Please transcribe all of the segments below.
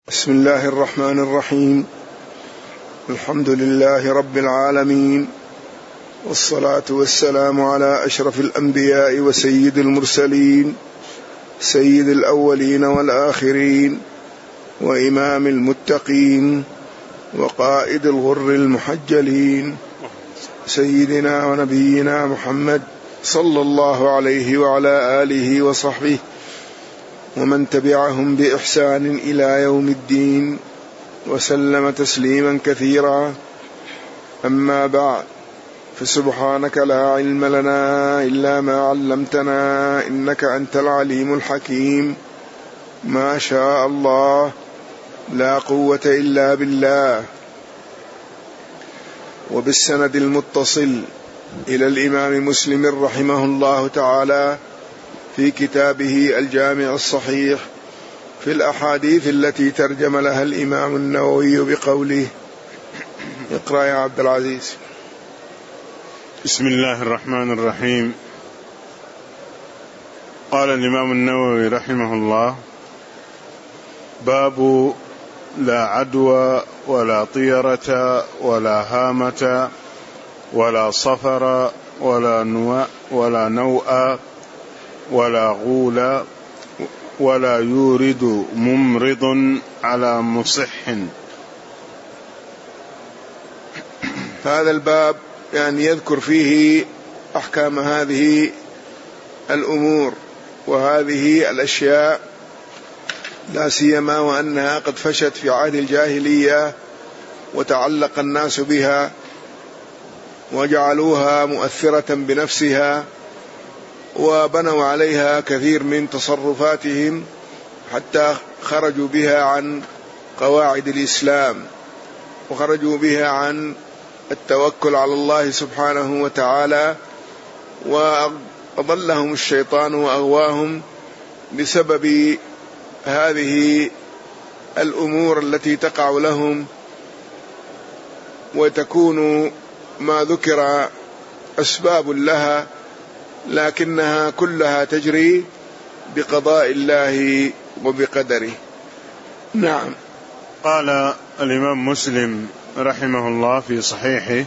بسم الله الرحمن الرحيم. الحمد لله رب العالمين، والصلاة والسلام على أشرف الأنبياء وسيد المرسلين، سيد الأولين والآخرين، وإمام المتقين، وقائد الغر المحجلين، سيدنا ونبينا محمد صلى الله عليه وعلى آله وصحبه ومن تبعهم بإحسان إلى يوم الدين، وسلم تسليما كثيرا. أما بعد، فسبحانك لا علم لنا إلا ما علمتنا إنك أنت العليم الحكيم. ما شاء الله، لا قوة إلا بالله. وبالسند المتصل إلى الإمام مسلم رحمه الله تعالى في كتابه الجامع الصحيح في الأحاديث التي ترجم لها الإمام النووي بقوله. اقرأ يا عبد العزيز. بسم الله الرحمن الرحيم. قال الإمام النووي رحمه الله: باب لا عدوى ولا طيرة ولا هامة ولا صفر ولا نوء ولا غول ولا يورد ممرض على مصح. هذا الباب يذكر فيه أحكام هذه الأمور وهذه الأشياء، لا سيما وأنها قد فشت في عهد الجاهلية وتعلق الناس بها وجعلوها مؤثرة بنفسها، وبنوا عليها كثير من تصرفاتهم حتى خرجوا بها عن قواعد الإسلام، وخرجوا بها عن التوكل على الله سبحانه وتعالى، وأضلهم الشيطان وأغواهم بسبب هذه الأمور التي تقع لهم، وتكون ما ذكر أسباب لها، لكنها كلها تجري بقضاء الله وبقدره. نعم. قال الإمام مسلم رحمه الله في صحيحه: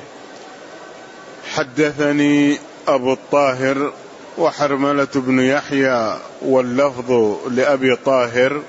حدثني أبو الطاهر وحرملة بن يحيى واللفظ لأبي طاهر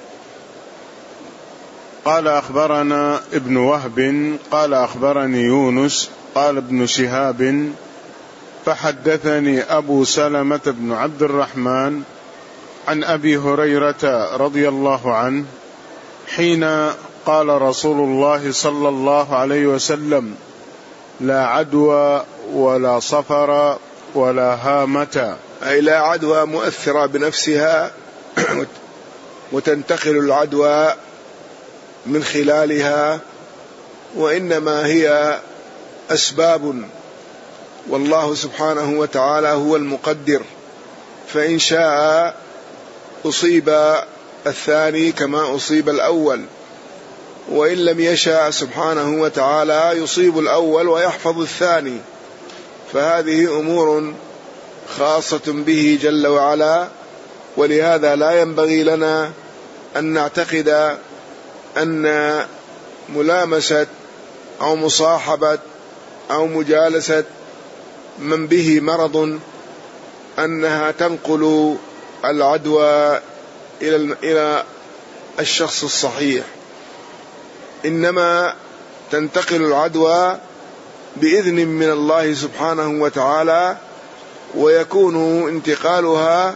قال أخبرنا ابن وهب قال أخبرني يونس قال ابن شهاب فحدثني أبو سلمة بن عبد الرحمن عن أبي هريرة رضي الله عنه حين قال رسول الله صلى الله عليه وسلم: لا عدوى ولا صفر ولا هامة، أي لا عدوى مؤثرة بنفسها وتنتقل العدوى من خلالها، وإنما هي أسباب، والله سبحانه وتعالى هو المقدر، فإن شاء أصيب الثاني كما أصيب الأول، وإن لم يشاء سبحانه وتعالى يصيب الأول ويحفظ الثاني، فهذه أمور خاصة به جل وعلا. ولهذا لا ينبغي لنا أن نعتقد أن ملامسة أو مصاحبة أو مجالسة من به مرض أنها تنقل العدوى إلى الشخص الصحيح، إنما تنتقل العدوى بإذن من الله سبحانه وتعالى، ويكون انتقالها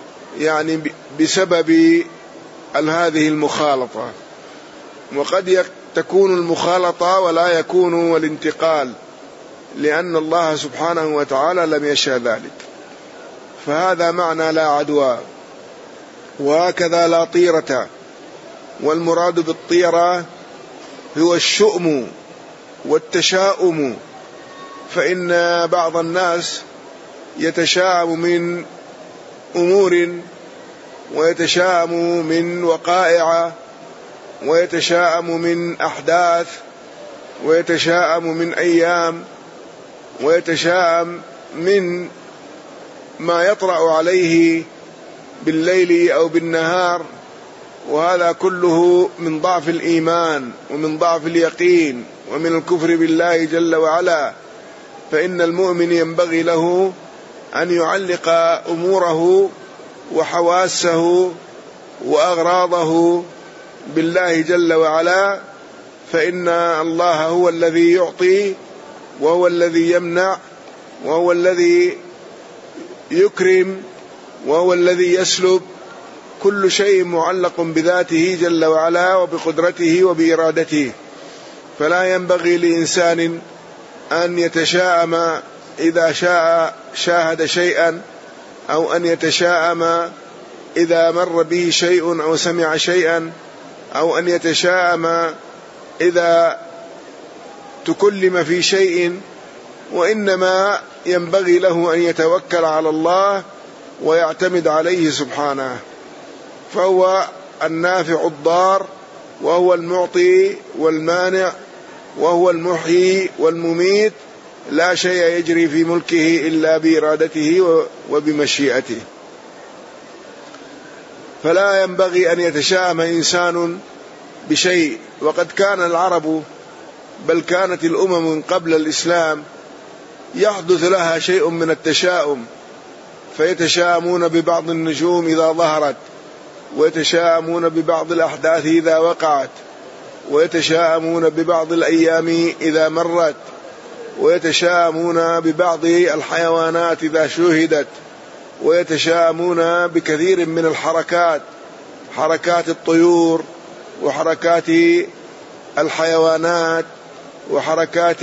بسبب هذه المخالطة، وقد تكون المخالطة ولا يكون الانتقال، لأن الله سبحانه وتعالى لم يشاء ذلك. فهذا معنى لا عدوى. وهكذا لا طيرة، والمراد بالطيرة هو الشؤم والتشاؤم، فإن بعض الناس يتشاءم من أمور، ويتشاءم من وقائع، ويتشاءم من أحداث، ويتشاءم من أيام، ويتشاءم من ما يطرأ عليه بالليل أو بالنهار وهذا كله من ضعف الإيمان ومن ضعف اليقين ومن الكفر بالله جل وعلا. فإن المؤمن ينبغي له أن يعلق أموره وحواسه وأغراضه بالله جل وعلا، فإن الله هو الذي يعطي وهو الذي يمنع وهو الذي يكرم وهو الذي يسلب، كل شيء معلق بذاته جل وعلا وبقدرته وبإرادته. فلا ينبغي لإنسان أن يتشاءم إذا شاهد شيئا، أو أن يتشاءم إذا مر به شيء أو سمع شيئا، أو أن يتشاءم إذا تكلم في شيء، وإنما ينبغي له أن يتوكل على الله ويعتمد عليه سبحانه، فهو النافع الضار، وهو المعطي والمانع، وهو المحيي والمميت، لا شيء يجري في ملكه إلا بإرادته وبمشيئته. فلا ينبغي أن يتشاءم إنسان بشيء. وقد كان العرب، بل كانت الأمم قبل الإسلام يحدث لها شيء من التشاؤم، فيتشاءمون ببعض النجوم إذا ظهرت، ويتشاءمون ببعض الأحداث إذا وقعت، ويتشاءمون ببعض الأيام إذا مرت، ويتشاءمون ببعض الحيوانات إذا شوهدت، ويتشاءمون بكثير من الحركات، حركات الطيور وحركات الحيوانات وحركات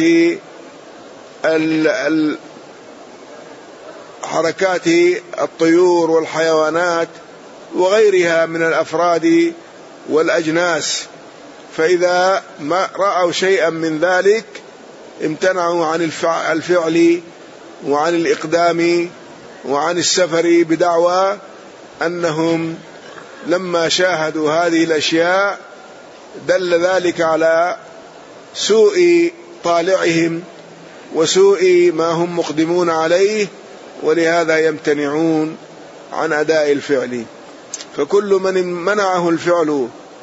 حركات الطيور والحيوانات وغيرها من الأفراد والأجناس. فإذا ما رأوا شيئا من ذلك امتنعوا عن الفعل وعن الإقدام وعن السفر، بدعوى أنهم لما شاهدوا هذه الأشياء دل ذلك على سوء طالعهم وسوء ما هم مقدمون عليه، ولهذا يمتنعون عن أداء الفعل. فكل من منعه الفعل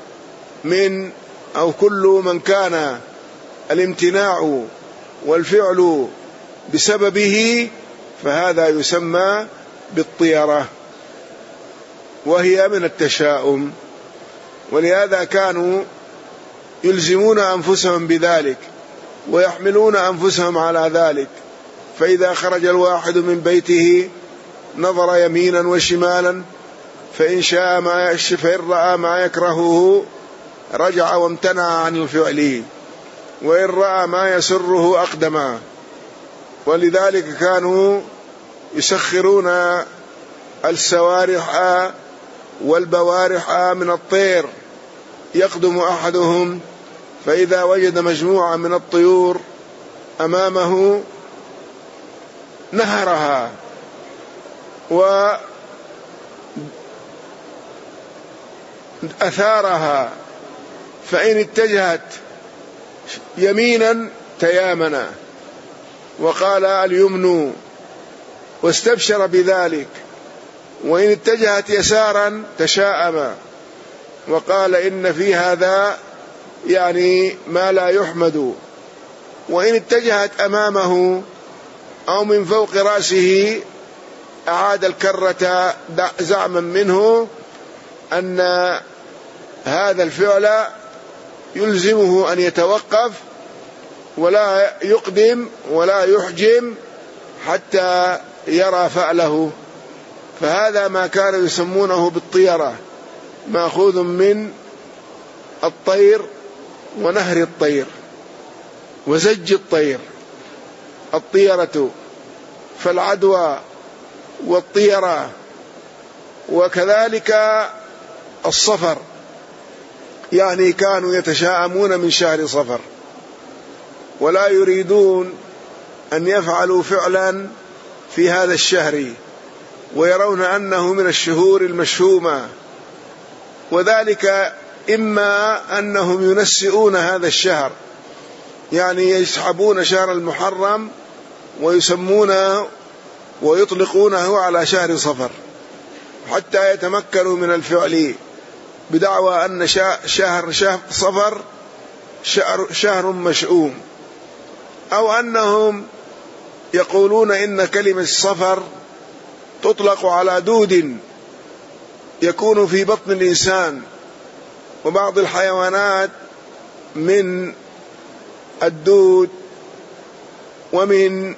أو كل من كان الامتناع والفعل بسببه، فهذا يسمى بالطيرة، وهي من التشاؤم. ولهذا كانوا يلزمون أنفسهم بذلك ويحملون أنفسهم على ذلك. فإذا خرج الواحد من بيته نظر يمينا وشمالا، فإن رأى ما يكرهه رجع وامتنع عن الفعل، وإن رأى ما يسره أقدم. ولذلك كانوا يسخرون السوارح والبوارح من الطير. يقدم أحدهم فإذا وجد مجموعة من الطيور أمامه نهرها وأثارها، فإن اتجهت يمينا تيامنا وقال اليمن واستبشر بذلك، وإن اتجهت يسارا تشاءم وقال إن في هذا يعني ما لا يحمد، وإن اتجهت أمامه أو من فوق رأسه أعاد الكرة زعما منه أن هذا الفعل يلزمه أن يتوقف ولا يقدم ولا يحجم حتى يرى فعله. فهذا ما كانوا يسمونه بالطيرة، مأخوذ من الطير ونهر الطير وزج الطير، الطيرة. فالعدوى والطيرة، وكذلك الصفر، يعني كانوا يتشاءمون من شهر صفر ولا يريدون أن يفعلوا فعلا في هذا الشهر، ويرون أنه من الشهور المشهومة. وذلك إما أنهم ينسئون هذا الشهر، يعني يسحبون شهر المحرم ويسمونه ويطلقونه على شهر صفر حتى يتمكنوا من الفعل، بدعوى أن شهر صفر شهر مشؤوم، أو أنهم يقولون إن كلمة صفر تطلق على دود يكون في بطن الإنسان وبعض الحيوانات من الدود ومن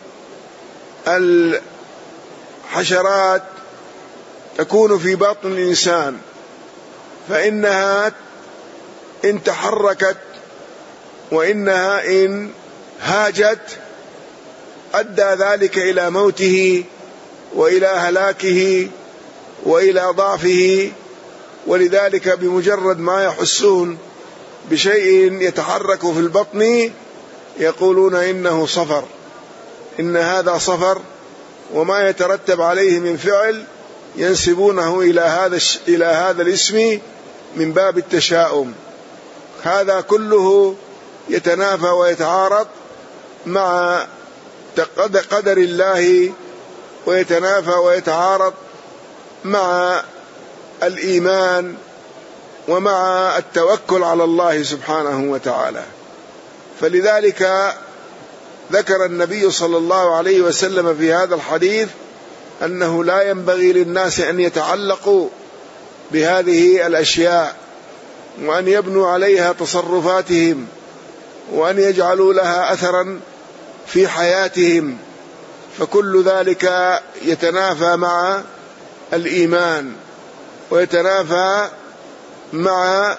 الحشرات تكون في بطن الإنسان، فإنها إن تحركت وإنها إن هاجت أدى ذلك إلى موته وإلى هلاكه وإلى ضعفه. ولذلك بمجرد ما يحسون بشيء يتحرك في البطن يقولون إنه صفر، إن هذا صفر، وما يترتب عليه من فعل ينسبونه إلى هذا الاسم من باب التشاؤم. هذا كله يتنافى ويتعارض مع قدر الله، ويتنافى ويتعارض مع الإيمان ومع التوكل على الله سبحانه وتعالى. فلذلك ذكر النبي صلى الله عليه وسلم في هذا الحديث أنه لا ينبغي للناس أن يتعلقوا بهذه الأشياء وأن يبنوا عليها تصرفاتهم وأن يجعلوا لها أثرا في حياتهم، فكل ذلك يتنافى مع الإيمان ويتنافى مع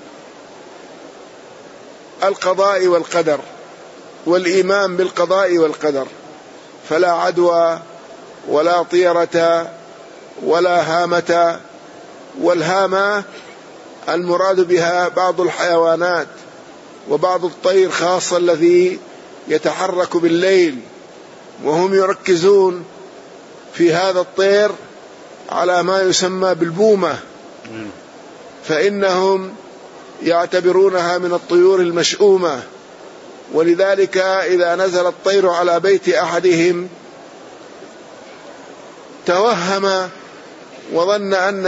القضاء والقدر والإيمان بالقضاء والقدر. فلا عدوى ولا طيرة ولا هامة، والهامة المراد بها بعض الحيوانات وبعض الطير خاصة الذي يتحرك بالليل، وهم يركزون في هذا الطير على ما يسمى بالبومة، فإنهم يعتبرونها من الطيور المشؤومة. ولذلك إذا نزل الطير على بيت أحدهم توهم وظن أن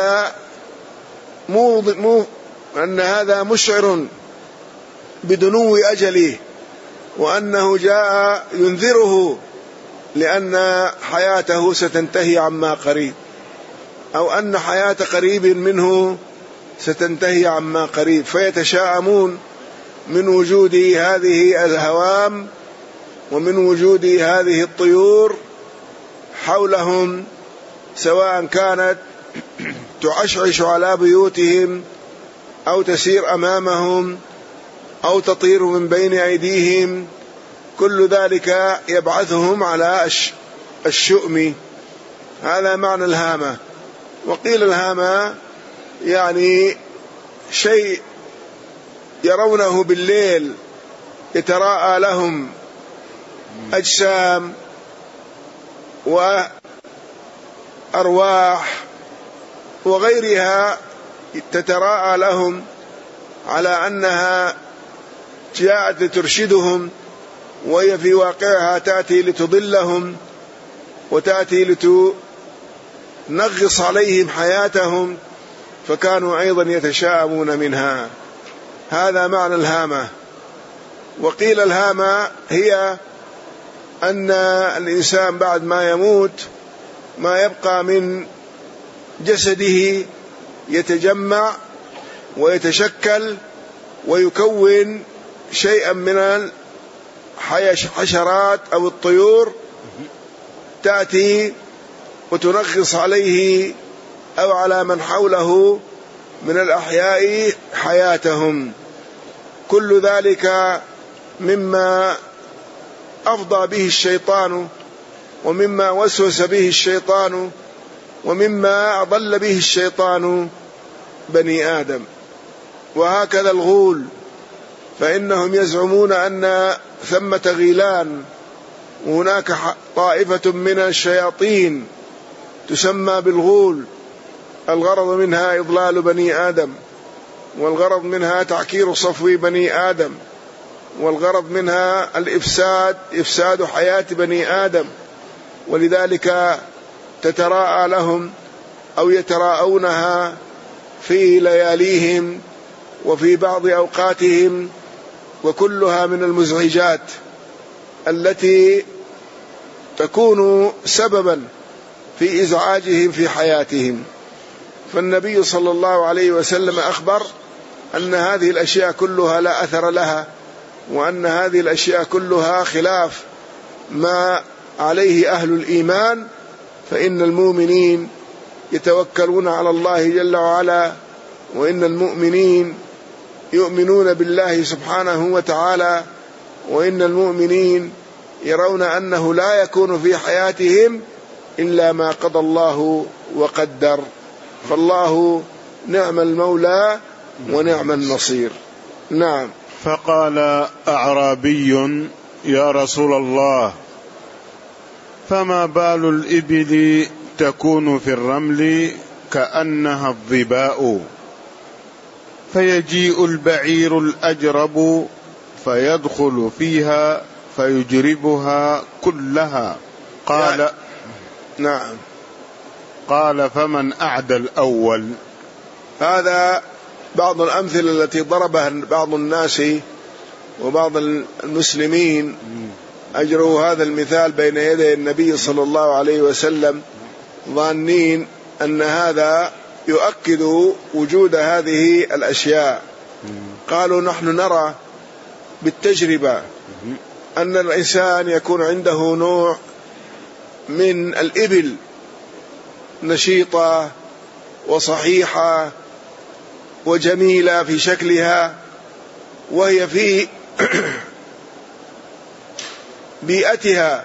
هذا مشعر بدنو أجله، وأنه جاء ينذره لأن حياته ستنتهي عما قريب، أو أن حياة قريب منه ستنتهي عما قريب، فيتشاءمون من وجود هذه الهوام ومن وجود هذه الطيور حولهم، سواء كانت تعشعش على بيوتهم أو تسير أمامهم أو تطير من بين أيديهم، كل ذلك يبعثهم على الشؤم. هذا معنى الهامة. وقيل الهامة يعني شيء يرونه بالليل يتراءى لهم أجسام وأرواح وغيرها تتراءى لهم على أنها جاءت لترشدهم، وهي في واقعها تأتي لتضلهم وتأتي لتنغص عليهم حياتهم، فكانوا أيضا يتشاءمون منها. هذا معنى الهامة. وقيل الهامة هي أن الإنسان بعد ما يموت ما يبقى من جسده يتجمع ويتشكل ويكون شيئا من الحشرات أو الطيور تأتي وتنغص عليه أو على من حوله من الأحياء حياتهم. كل ذلك مما أفضى به الشيطان، ومما وسوس به الشيطان، ومما أضل به الشيطان بني آدم. وهكذا الغول، فإنهم يزعمون أن ثمة غيلان، وهناك طائفة من الشياطين تسمى بالغول، الغرض منها إضلال بني آدم، والغرض منها تعكير صفو بني آدم، والغرض منها إفساد حياة بني آدم. ولذلك تتراءى لهم أو يتراءونها في لياليهم وفي بعض أوقاتهم، وكلها من المزعجات التي تكون سببا في إزعاجهم في حياتهم. فالنبي صلى الله عليه وسلم أخبر أن هذه الأشياء كلها لا أثر لها، وأن هذه الأشياء كلها خلاف ما عليه أهل الإيمان، فإن المؤمنين يتوكلون على الله جل وعلا، وإن المؤمنين يؤمنون بالله سبحانه وتعالى، وإن المؤمنين يرون أنه لا يكون في حياتهم إلا ما قضى الله وقدر، فالله نعم المولى ونعم النصير. نعم. فقال أعرابي: يا رسول الله، فما بال الإبل تكون في الرمل كأنها الظباء، فيجيء البعير الأجرب فيدخل فيها فيجربها كلها؟ قال: نعم. قال: فمن أعدى الأول؟ هذا بعض الأمثلة التي ضربها بعض الناس وبعض المسلمين، أجروا هذا المثال بين يدي النبي صلى الله عليه وسلم ظانين أن هذا يؤكد وجود هذه الأشياء. قالوا: نحن نرى بالتجربة أن الإنسان يكون عنده نوع من الإبل نشيطة وصحيحة وجميلة في شكلها، وهي في بيئتها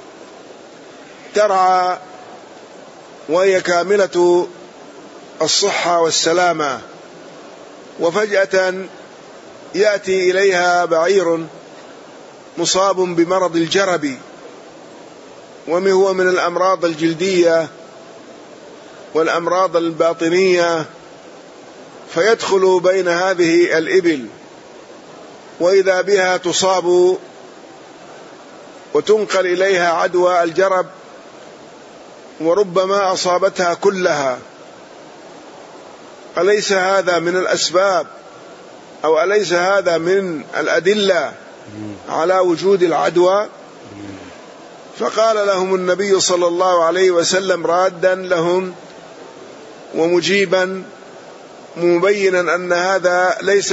ترعى وهي كاملة الصحة والسلامة، وفجأة يأتي إليها بعير مصاب بمرض الجرب، وهو من الأمراض الجلدية والأمراض الباطنية، فيدخل بين هذه الإبل وإذا بها تصاب وتنقل إليها عدوى الجرب، وربما أصابتها كلها. أليس هذا من الأسباب أو أليس هذا من الأدلة على وجود العدوى؟ فقال لهم النبي صلى الله عليه وسلم رادا لهم ومجيبا مبينا أن هذا ليس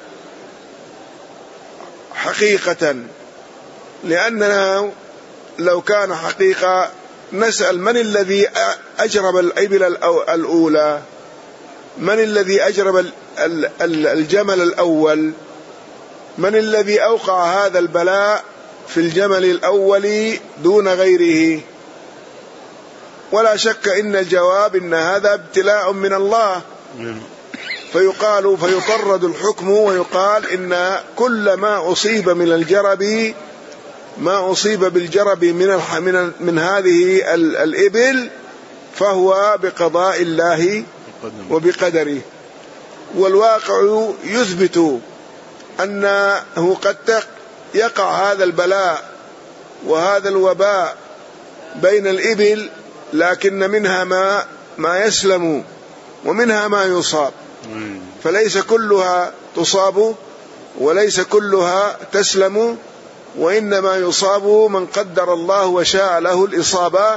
حقيقة، لأننا لو كان حقيقة نسأل: من الذي أجرب الإبل الأولى؟ من الذي أجرب الجمل الأول؟ من الذي أوقع هذا البلاء في الجمل الأول دون غيره؟ ولا شك إن الجواب إن هذا ابتلاء من الله، فيطرد الحكم ويقال إن كل ما أصيب من الجرب، ما أصيب بالجرب من هذه الإبل فهو بقضاء الله وبقدره. والواقع يثبت أنه قد يقع هذا البلاء وهذا الوباء بين الإبل، لكن منها ما يسلم ومنها ما يصاب، فليس كلها تصاب وليس كلها تسلم، وإنما يصاب من قدر الله وشاء له الإصابة،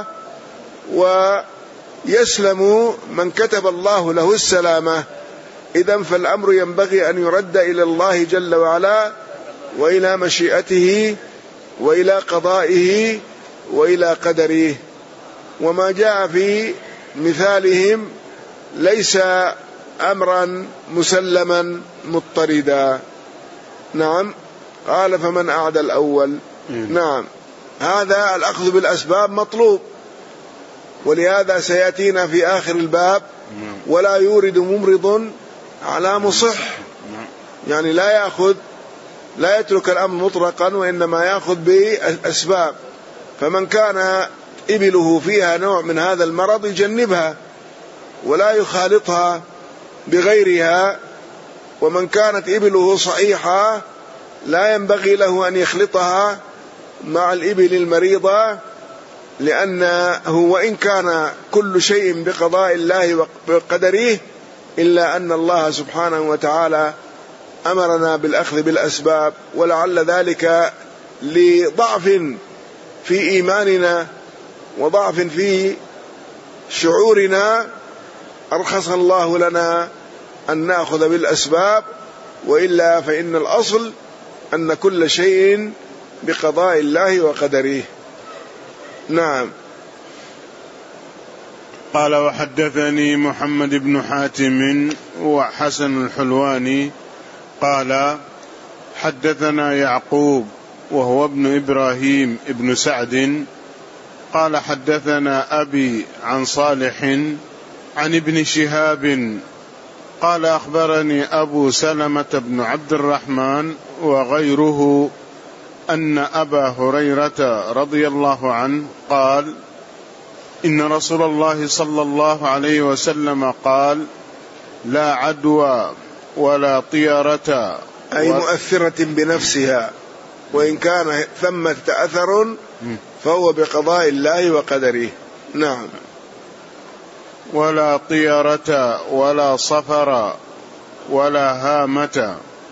ويسلم من كتب الله له السلامة. إذن فالأمر ينبغي أن يرد إلى الله جل وعلا وإلى مشيئته وإلى قضائه وإلى قدره. وما جاء في مثالهم ليس أمرا مسلما مضطردا. نعم. قال: فمن أعدى الأول. نعم. هذا الأخذ بالأسباب مطلوب، ولهذا سيأتينا في آخر الباب: ولا يورد ممرض على مصح، يعني لا يترك الأمر مطلقا، وإنما يأخذ بأسباب. فمن كان إبله فيها نوع من هذا المرض يجنبها ولا يخالطها بغيرها، ومن كانت إبله صحيحة لا ينبغي له أن يخلطها مع الإبل المريضة، لأنه وإن كان كل شيء بقضاء الله وقدره إلا أن الله سبحانه وتعالى أمرنا بالأخذ بالأسباب، ولعل ذلك لضعف في إيماننا وضعف في شعورنا أرخص الله لنا أن نأخذ بالأسباب، وإلا فإن الأصل أن كل شيء بقضاء الله وقدره. نعم. قال وحدثني محمد بن حاتم وحسن الحلواني قال حدثنا يعقوب وهو ابن إبراهيم ابن سعد قال حدثنا أبي عن صالح عن ابن شهاب قال أخبرني أبو سلمة بن عبد الرحمن وغيره أن أبا هريرة رضي الله عنه قال إن رسول الله صلى الله عليه وسلم قال لا عدوى ولا طيرة، أي مؤثرة بنفسها، وإن كان ثمة أثر فهو بقضاء الله وقدره. نعم. ولا طيرة ولا صفر ولا هامة.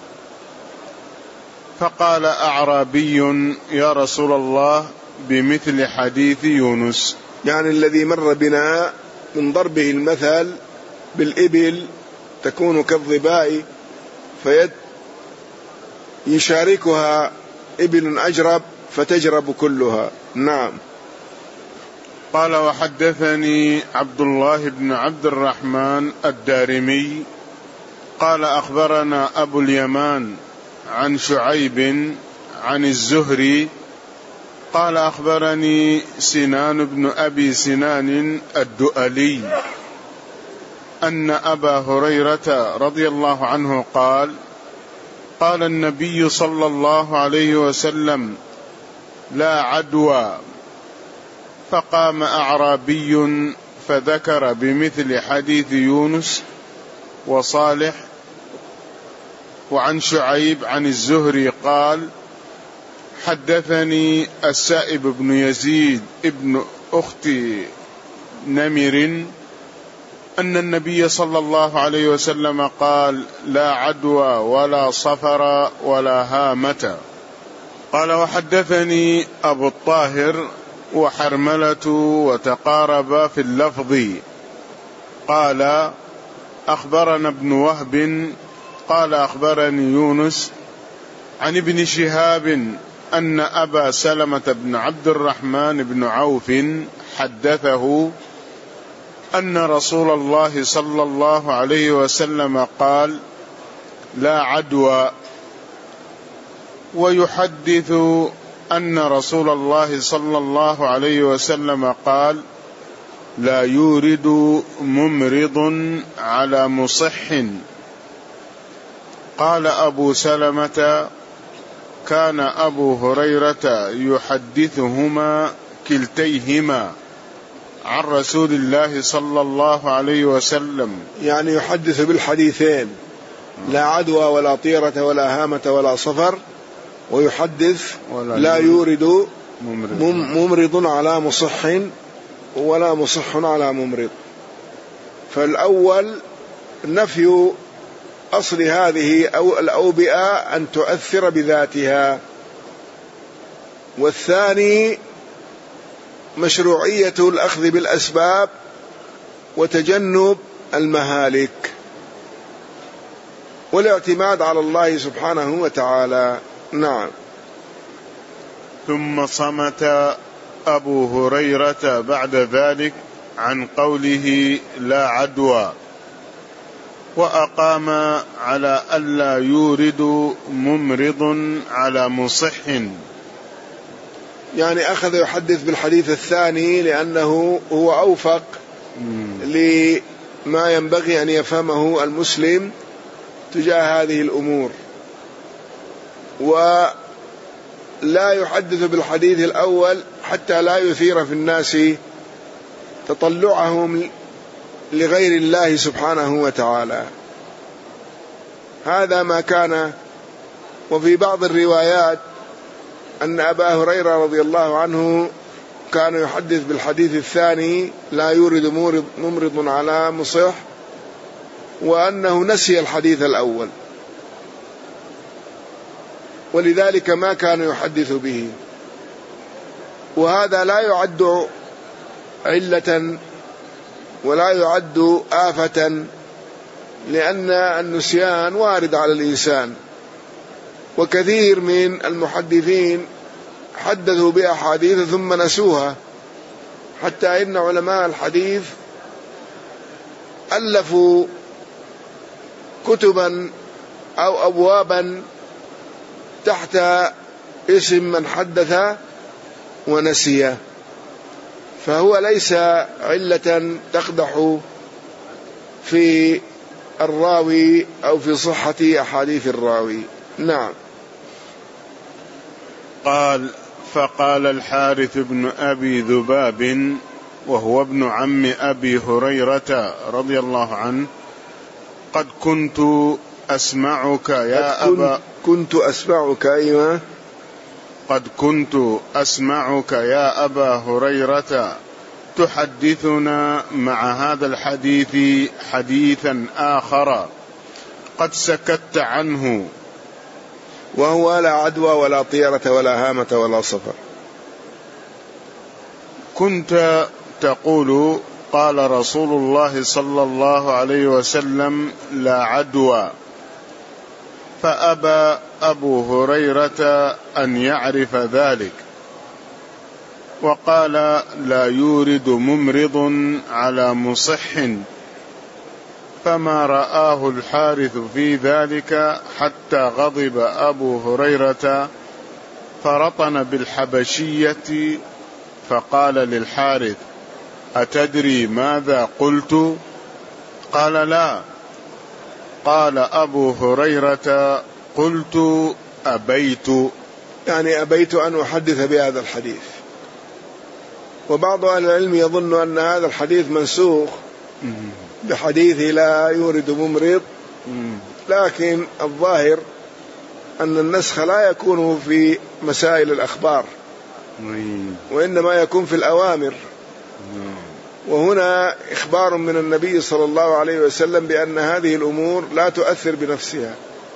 فقال أعرابي يا رسول الله بمثل حديث يونس، يعني الذي مر بنا من ضربه المثل بالإبل تكون كالظباء يشاركها إبل أجرب فتجرب كلها. نعم. قال وحدثني عبد الله بن عبد الرحمن الدارمي قال أخبرنا أبو اليمان عن شعيب عن الزهري قال أخبرني سنان بن أبي سنان الدؤلي أن أبا هريرة رضي الله عنه قال قال النبي صلى الله عليه وسلم لا عدوى. فقام أعرابي فذكر بمثل حديث يونس وصالح وعن شعيب عن الزهري قال حدثني السائب بن يزيد ابن أخت نمر أن النبي صلى الله عليه وسلم قال لا عدوى ولا صفر ولا هامة. قال وحدثني أبو الطاهر وحرملة وتقارب في اللفظ قال أخبرنا ابن وهب قال أخبرني يونس عن ابن شهاب أن أبا سلمة بن عبد الرحمن بن عوف حدثه أن رسول الله صلى الله عليه وسلم قال لا عدوى، ويحدث أن رسول الله صلى الله عليه وسلم قال لا يورد ممرض على مصح. قال أبو سلمة كان أبو هريرة يحدثهما كلتيهما عن رسول الله صلى الله عليه وسلم، يعني يحدث بالحديثين لا عدوى ولا طيرة ولا هامة ولا صفر، ويحدث لا يورد ممرض على مصح ولا مصح على ممرض. فالأول نفي أصل هذه أو الأوبئة أن تؤثر بذاتها، والثاني مشروعية الأخذ بالأسباب وتجنب المهالك والاعتماد على الله سبحانه وتعالى. نعم. ثم صمت أبو هريرة بعد ذلك عن قوله لا عدوى، وأقام على ألا يورد ممرض على مصح، يعني أخذ يحدث بالحديث الثاني لأنه هو أوفق لما ينبغي أن يفهمه المسلم تجاه هذه الأمور، ولا يحدث بالحديث الأول حتى لا يثير في الناس تطلعهم لغير الله سبحانه وتعالى. هذا ما كان. وفي بعض الروايات أن أبا هريرة رضي الله عنه كان يحدث بالحديث الثاني لا يورد ممرض على مصح، وأنه نسي الحديث الأول، ولذلك ما كان يحدث به. وهذا لا يعد علة ولا يعد آفة، لأن النسيان وارد على الإنسان، وكثير من المحدثين حدثوا بأحاديث ثم نسوها، حتى إن علماء الحديث ألفوا كتبا أو أبوابا تحت اسم من حدث ونسي، فهو ليس علة تقدح في الراوي أو في صحة أحاديث الراوي. نعم. قال: فقال الحارث بن أبي ذباب وهو ابن عم أبي هريرة رضي الله عنه: قد كنت أسمعك يا أبا كنت أسمعك أيوة قد كنت أسمعك يا أبا هريرة تحدثنا مع هذا الحديث حديثا آخر قد سكت عنه، وهو لا عدوى ولا طيرة ولا هامة ولا صفر. كنت تقول: قال رسول الله صلى الله عليه وسلم: لا عدوى. فأبى أبو هريرة أن يعرف ذلك، وقال: لا يورد ممرض على مصح. فما رآه الحارث في ذلك حتى غضب أبو هريرة فرطن بالحبشية، فقال للحارث: أتدري ماذا قلت؟ قال: لا. قال أبو هريرة: قلت أبيت، يعني أبيت أن أحدث بهذا الحديث. وبعض أهل العلم يظن أن هذا الحديث منسوخ بحديث لا يورد ممرض، لكن الظاهر أن النسخ لا يكون في مسائل الأخبار، وإنما يكون في الأوامر. وهنا إخبار من النبي صلى الله عليه وسلم بأن هذه الأمور لا تؤثر بنفسها.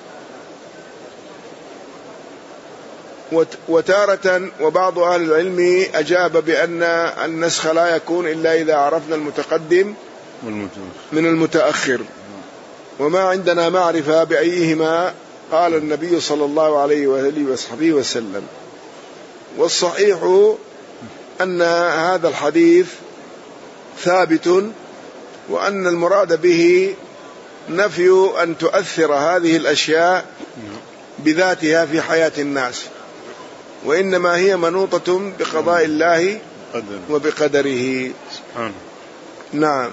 وتارة وبعض أهل العلم أجاب بأن النسخ لا يكون إلا إذا عرفنا المتقدم من المتأخر، وما عندنا معرفة بأيهما قال النبي صلى الله عليه وآله وصحبه وسلم. والصحيح أن هذا الحديث ثابت، وأن المراد به نفي أن تؤثر هذه الأشياء بذاتها في حياة الناس، وإنما هي منوطة بقضاء الله وبقدره سبحانه. نعم.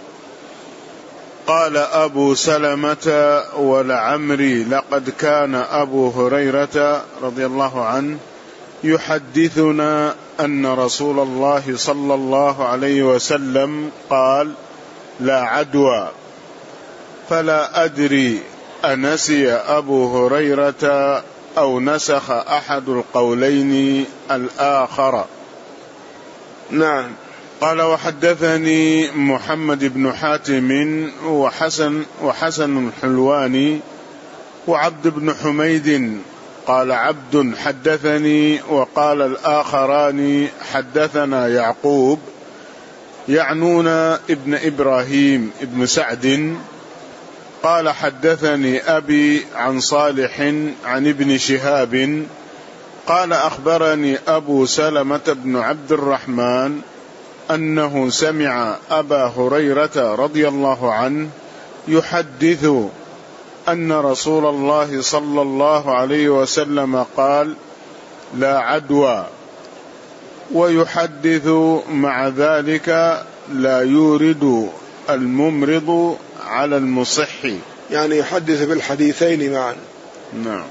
قال أبو سلمة: ولعمري لقد كان أبو هريرة رضي الله عنه يحدثنا أن رسول الله صلى الله عليه وسلم قال: لا عدوى. فلا أدري أنسي أبو هريرة أو نسخ أحد القولين الآخر. نعم. قال: وحدثني محمد بن حاتم وحسن الحلواني وعبد بن حميد. قال عبد: حدثني. وقال الآخران: حدثنا يعقوب، يعنون ابن إبراهيم ابن سعد. قال: حدثني أبي عن صالح عن ابن شهاب قال: أخبرني أبو سلمة بن عبد الرحمن أنه سمع أبا هريرة رضي الله عنه يحدث أن رسول الله صلى الله عليه وسلم قال: لا عدوى، ويحدث مع ذلك: لا يورد الممرض على المصح، يعني يحدث بالحديثين معا. نعم،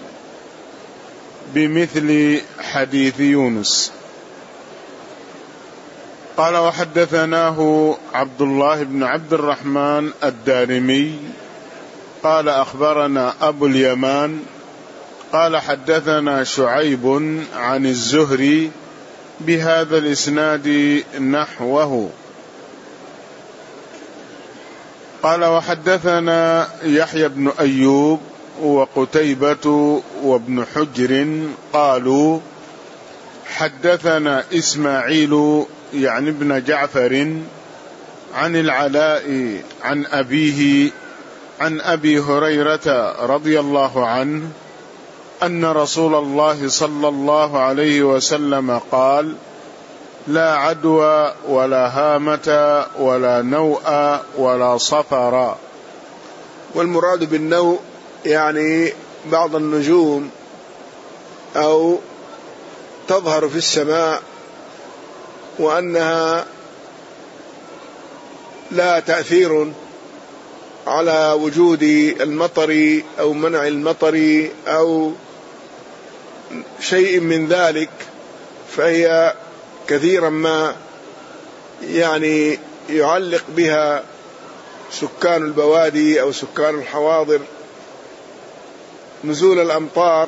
بمثل حديث يونس. قال: وحدثناه عبد الله بن عبد الرحمن الدارمي قال: أخبرنا أبو اليمان قال: حدثنا شعيب عن الزهري بهذا الإسناد نحوه. قال وحدثنا يحيى بن أيوب وقتيبة وابن حجر قالوا حدثنا إسماعيل يعني ابن جعفر عن العلاء عن أبيه عن أبي هريرة رضي الله عنه أن رسول الله صلى الله عليه وسلم قال لا عدوى ولا هامة ولا نوء ولا صفر. والمراد بالنوء يعني بعض النجوم أو تظهر في السماء وأنها لا تأثير على وجود المطر أو منع المطر أو شيء من ذلك، فهي كثيرا ما يعني يعلق بها سكان البوادي أو سكان الحواضر نزول الأمطار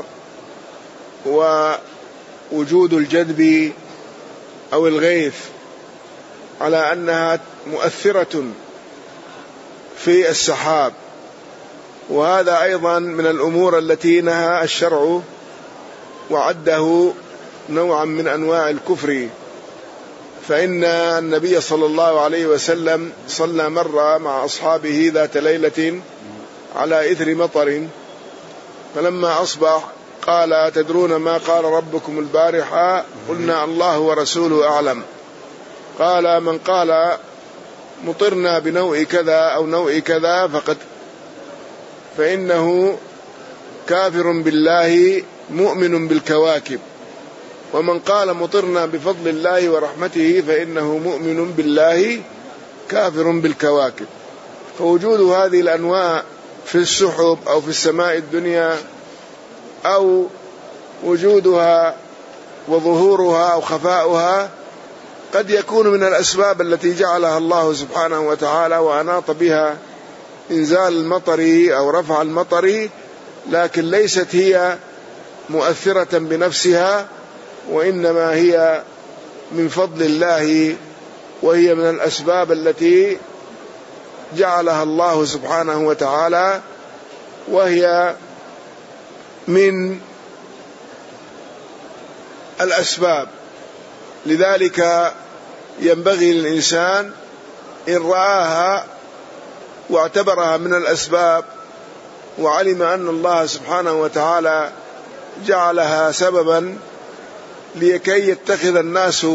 ووجود الجدب أو الغيث، على أنها مؤثرة في السحاب. وهذا أيضا من الأمور التي نهى الشرع وعده نوعا من أنواع الكفر، فإن النبي صلى الله عليه وسلم صلى مرة مع أصحابه ذات ليلة على إثر مطر، فلما أصبح قال تدرون ما قال ربكم البارحة؟ قلنا الله ورسوله أعلم. قال من قال مطرنا بنوء كذا أو نوء كذا فإنه كافر بالله مؤمن بالكواكب، ومن قال مطرنا بفضل الله ورحمته فإنه مؤمن بالله كافر بالكواكب. فوجود هذه الأنواع في السحب أو في السماء الدنيا أو وجودها وظهورها أو خفاؤها قد يكون من الأسباب التي جعلها الله سبحانه وتعالى وأناط بها إنزال المطر أو رفع المطر، لكن ليست هي مؤثرة بنفسها، وإنما هي من فضل الله، وهي من الأسباب التي جعلها الله سبحانه وتعالى، وهي من الأسباب. لذلك ينبغي للإنسان إن رآها واعتبرها من الأسباب وعلم أن الله سبحانه وتعالى جعلها سببا لكي يتخذ الناس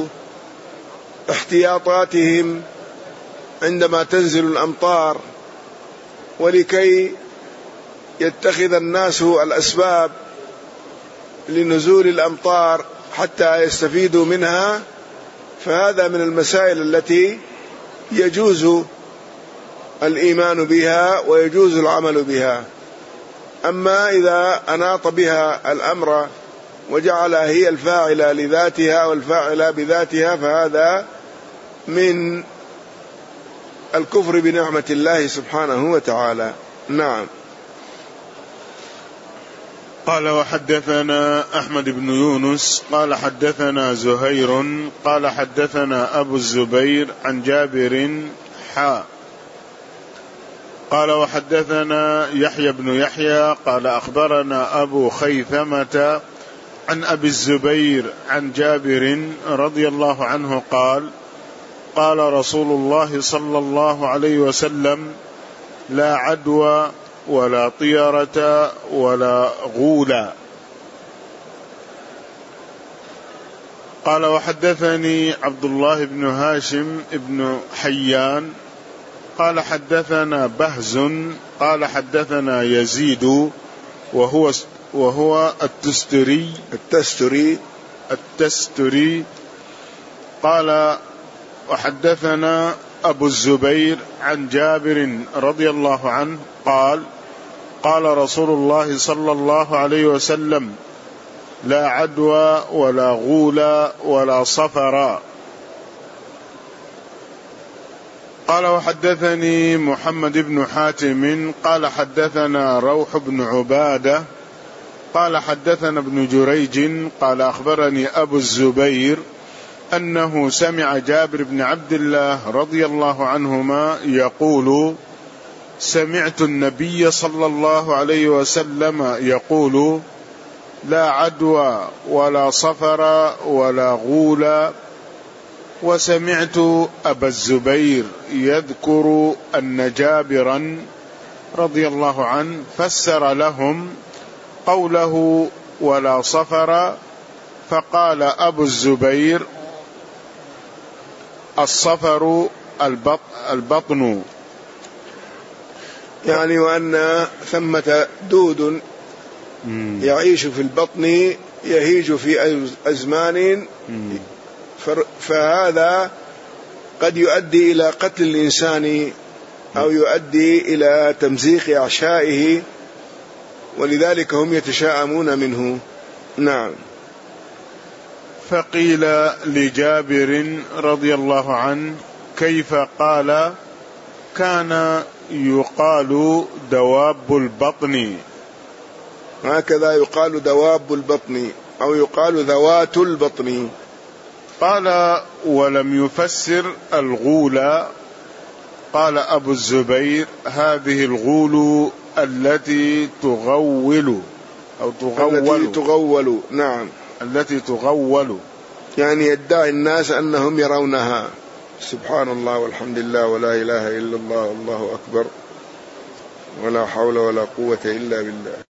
احتياطاتهم عندما تنزل الأمطار، ولكي يتخذ الناس الأسباب لنزول الأمطار حتى يستفيدوا منها، فهذا من المسائل التي يجوز الإيمان بها ويجوز العمل بها. أما إذا أناط بها الأمر وجعلها هي الفاعلة لذاتها والفاعلة بذاتها، فهذا من الكفر بنعمة الله سبحانه وتعالى. نعم. قال وحدثنا أحمد بن يونس قال حدثنا زهير قال حدثنا أبو الزبير عن جابر قال وحدثنا يحيى بن يحيى قال أخبرنا أبو خيثمة عن أبي الزبير عن جابر رضي الله عنه قال قال رسول الله صلى الله عليه وسلم لا عدوى ولا طيرة ولا غولا. قال وحدثني عبد الله بن هاشم بن حيان قال حدثنا بهز قال حدثنا يزيد وهو التستري قال وحدثنا أبو الزبير عن جابر رضي الله عنه قال قال رسول الله صلى الله عليه وسلم لا عدوى ولا غولا ولا صفرا. قال وحدثني محمد بن حاتم قال حدثنا روح بن عبادة قال حدثنا ابن جريج قال أخبرني أبو الزبير أنه سمع جابر بن عبد الله رضي الله عنهما يقول سمعت النبي صلى الله عليه وسلم يقول: لا عدوى ولا صفر ولا غول. وسمعت أبا الزبير يذكر أن جابرا رضي الله عنه فسر لهم قوله ولا صفر، فقال أبو الزبير: الصفر البطن، يعني وأن ثمة دود يعيش في البطن يهيج في أزمان، فهذا قد يؤدي إلى قتل الإنسان أو يؤدي إلى تمزيق أعشائه، ولذلك هم يتشاءمون منه. نعم. فقيل لجابر رضي الله عنه: كيف قال؟ كان يقال دواب البطن. هكذا يقال دواب البطن أو يقال ذوات البطن. قال: ولم يفسر الغول. قال أبو الزبير: هذه الغول التي تغول أو تغول. نعم، التي تغول، يعني يدعي الناس أنهم يرونها. سبحان الله والحمد لله ولا إله إلا الله والله أكبر ولا حول ولا قوة إلا بالله.